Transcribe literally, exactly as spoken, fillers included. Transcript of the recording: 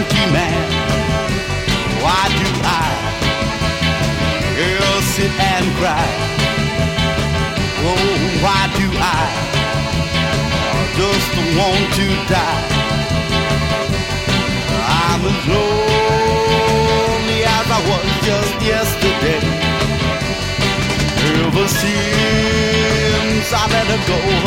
empty man. Why do I, girl, sit and cry? Oh, why do I just want to die? I'm as lonely as I was just yesterday. Ever since I let her go